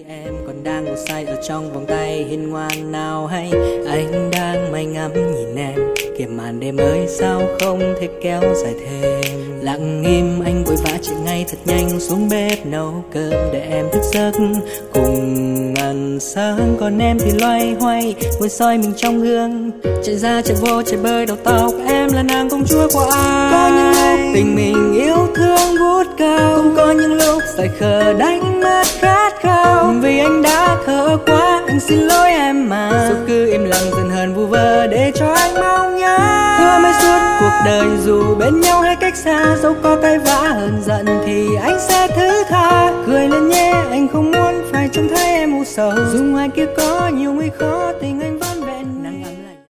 em còn đang ngủ say ở trong vòng tay hiền ngoan nào, hay anh đang mày ngắm nhìn em kìa, màn đêm ơi sao không thể kéo dài thêm. Lặng im anh vội vã chạy ngay thật nhanh xuống bếp nấu cơm để em thức giấc cùng ăn sáng, còn em thì loay hoay ngồi soi mình trong gương, chạy ra chạy vô chạy bơi đầu tóc, em là nàng công chúa của ai. Có những lúc tình mình yêu thương vút cao, cũng có những lúc say khờ đánh mất khát khao. Vì anh đã thở quá anh xin lỗi em mà, dù cứ im lặng dần hờn vu vơ để cho anh mong nhớ. Hứa mới suốt cuộc đời dù bên nhau hay cách xa, dẫu có cãi vã hờn giận thì anh sẽ thứ tha. Cười lên nhé anh không muốn phải trông thấy em u sầu, dù ngoài kia có nhiều nguy khó tình anh